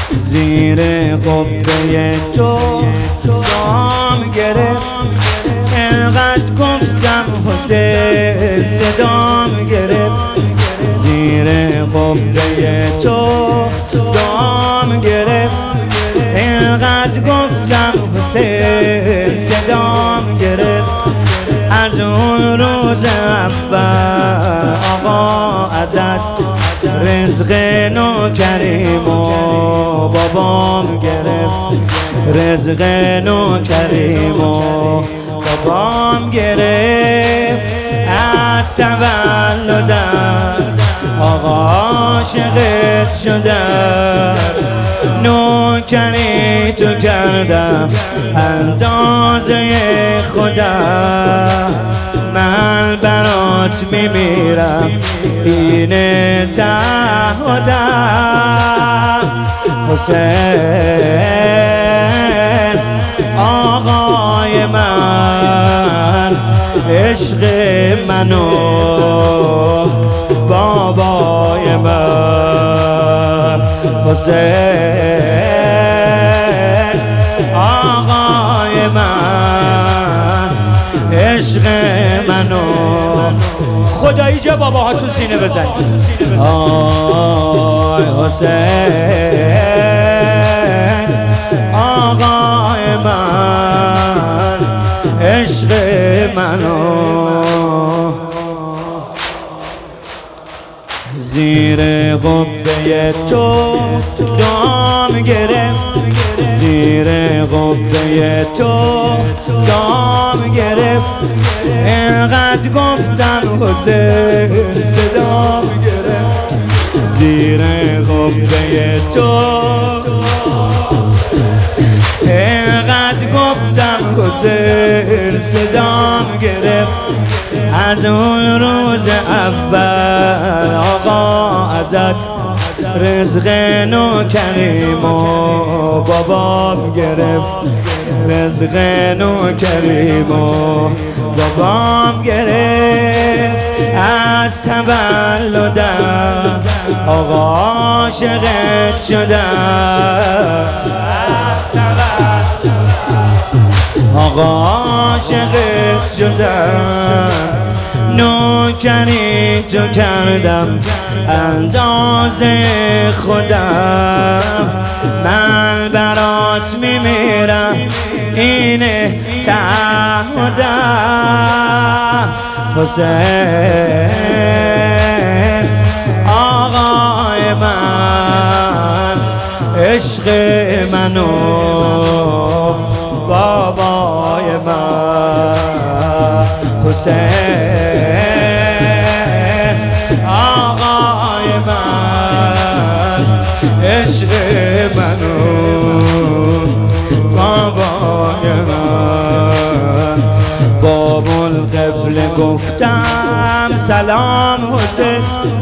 زیر قبه تو دام گرفت، انقدر گفتم حسین صدام گرفت. زیر قبه تو دام گرفت، انقدر گفتم حسین صدام گرفت. از اون روز اول آقا ازت رزق نوکریم و بابام گرفت، رزق نوکریم و بابام گرفت. از تولدم آقا عاشقت شدم، نوکری تو کردم اندازه خودم. من برات میمیرم اینه تعهدم. حسین آقای من، عشق منو بابای من. حسین آقای من، عشق منو. خدایی جا باباها تو سینه بزنید. آی حسین آقای من، عشق منو. زیر قبه تو دام گرفت، زیر قبه تو دام گرفت. انقدر گفتم حسین صدام گرفت. زیر قبه تو انقدر گفتم حسین صدام گرفت. از اون روز اول آقا ازت رزق نوکریم و بابام گرفت، رزق نوکریم و بابام گرفت. از تولدم آقا عاشقت شدم، آقا عاشقت شدم. نوکری تو کردم اندازه خودم. من برات میمیرم اینه تعهدم. حسین آقای من، عشق منو بابای من. حسین آقای من، عشق منو بابای من. باب القبله گفتم سلام حسین.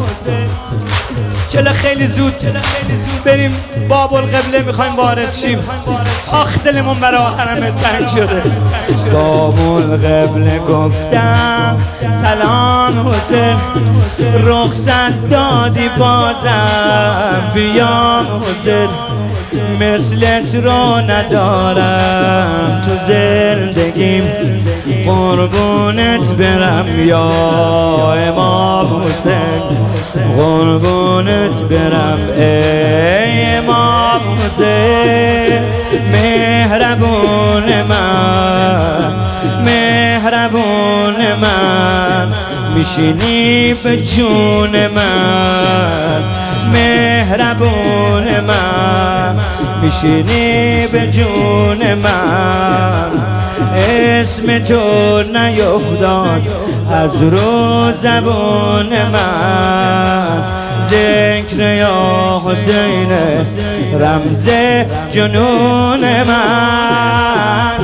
چلا خیلی زود بریم باب القبله، میخوایم وارد شیم. آخ دلمون برای حرم تنگ شده. باب القبله گفتم سلام حسین، رخصت دادی بازم بیام حسین. مثلت رو ندارم تو زندگیم، قربونت برم یا امام حسین، قربونت برم ای امام حسین. مهربون من، مهربون من، میشینی به جون من. مهربون من، میشینی به جون من. اسم تو نیفتاد از رو زبون من. ذکر یا حسین رمز جنون من.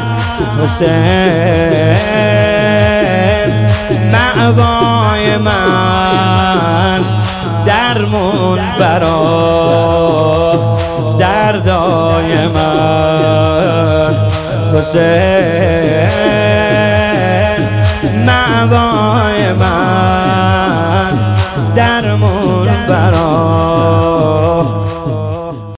حسین مأوای من، درمون برا دردای من. حسین مأوای من، در